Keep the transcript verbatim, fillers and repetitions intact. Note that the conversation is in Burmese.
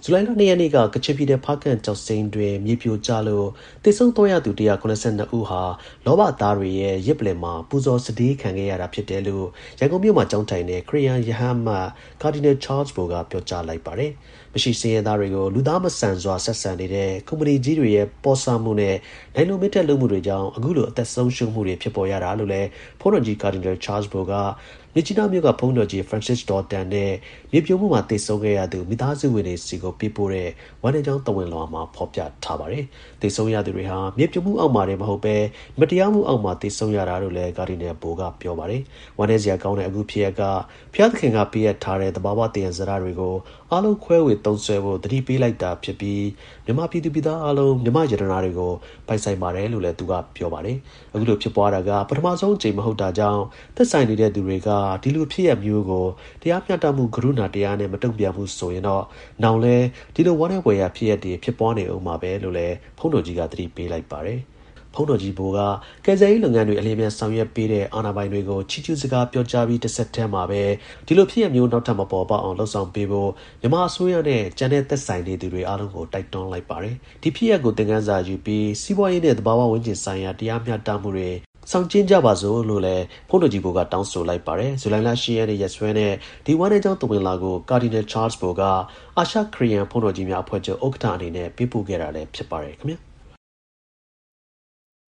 ဇူလိုင်လ၂ရက်နေ့ကကချင်ပြည်နယ်ဖားကန့်ကျောက်စိမ်းတွင်မြေပြိုကျလို့သေဆုံးသွားရသူ၁၇၂ဦးဟာလောဘသားတွေရဲ့ရစ်ပလင်မှာပူဇော်စတေးခံခဲ့ရတာဖြစ်တယ်လို့ရန်ကုန်မြို့မှာကျောင်းထိုင်တဲ့ခရစ်ယာန်ယဟန်အမတ်ကာဒီနယ်ချားလ်စ်ဘိုကပြောကြားလိုက်ပါတယ်။မရှိစင်းရဲသားတွေကိုလူသားမဆန်စွာဆက်ဆံနေတဲ့ကုမ္ပဏီကြီးတွေရဲ့ပေါ်ဆမှုနဲ့နိုင်လိုမစ်တဲ့လုပ်မှုတွေကြောင့်အခုလိုအသက်ဆုံးရှုံးမှုတွေဖြစ်ပေါ်ရတာလို့လည်းဖုန်းတော်ကြီးကာဒီနယ်ချားလ်စ်ဘိုကမြစ်ကြီးနားမြို့ကဖုန်းတော်ကြီး Francis Daughton နဲ့မြေပြိုမှုမှာသေဆုံးခဲ့ရသူမိသားစုဝင်တွေစီကိုပေးပို့တဲ့ဝမ်းနည်းကြောင်းသဝင်လွှာမှာဖော်ပြထားပါတယ်။သေဆုံးရသူတွေဟာမြေပြိုမှုအောက်မှာတွေမဟုတ်ပဲမတရားမှုအောက်မှာသေဆုံးရတာလို့လည်းကာဒီနယ်ဘိုကပြောပါတယ်။ဝမ်းနည်းစရာကောင်းတဲ့အခုဖြစ်ရကဖျားသခင်ကပေးရထားတဲ့တဘာဝတည်ရန်စရာတွေကိုအားလုံးခွဲဝေသုံးစွဲဖို့တတိပေးလိုက်တာဖြစ်ပြီးမြမပြည်သူပြည်သားအားလုံးမြမယတနာတွေကိုပိုင်ဆိုင်ပါတယ်လို့လည်းသူကပြောပါတယ်။အခုလိုဖြစ်ပွားတာကပထမဆုံးအကြိမ်မဟုတ်တာကြောင့်သက်ဆိုင်နေတဲ့သူတွေကဒီလိုဖြစ်ရမျိုးကိုတရားမျှတမှုကရုဏာတရားနဲ့မတုံ့ပြန်မှုဆိုရင်တော့နောင်လဲဒီလိုဝမ်းနည်းဖွယ်ရဖြစ်ရတဲ့ဖြစ်ပွားနေအောင်မှာပဲလို့လည်းဖုန်းတော်ကြီးကသတိပေးလိုက်ပါတယ်ဖုန်းတော်ကြီးဘိုကကယ်ဆယ်ရေးလုပ်ငန်းတွေအလင်းမြန်ဆောင်ရွက်ပေးတဲ့အာဏာပိုင်တွေကိုချီးကျူးစကားပြောကြားပြီးတစ်ဆက်တည်းမှာပဲဒီလိုဖြစ်ရမျိုးနောက်ထပ်မပေါ်ပေါက်အောင်လှုံ့ဆော်ပေးဖို့မြန်မာအစိုးရနဲ့ကျန်တဲ့သက်ဆိုင်နေသူတွေအားလုံးကိုတိုက်တွန်းလိုက်ပါတယ်ဒီဖြစ်ရကိုသင်ခန်းစာယူပြီးစီးပွားရေးနဲ့သဘာဝဝန်းကျင်ဆိုင်ရာတရားမျှတမှုတွေဆောင်ကျင်းကြပါစို့လို့လည်းဖုန်းတော်ကြီးဘိုကတောင်းဆိုလိုက်ပါတယ်ဇူလိုင်လ၈ရက်နေ့ရက်စွဲနဲ့ဒီဝမ်းနဲ့ကြောင်းတဝင်လာကိုကာဒီနယ်ချားလ်စ်ဘိုကအာရှခရီးယန်ဖုန်းတော်ကြီးများအဖွဲ့ချုပ်ဥက္ကဋ္ဌအနေနဲ့ပေးပို့ခဲ့တာလည်းဖြစ်ပါတယ်ခင်ဗျာ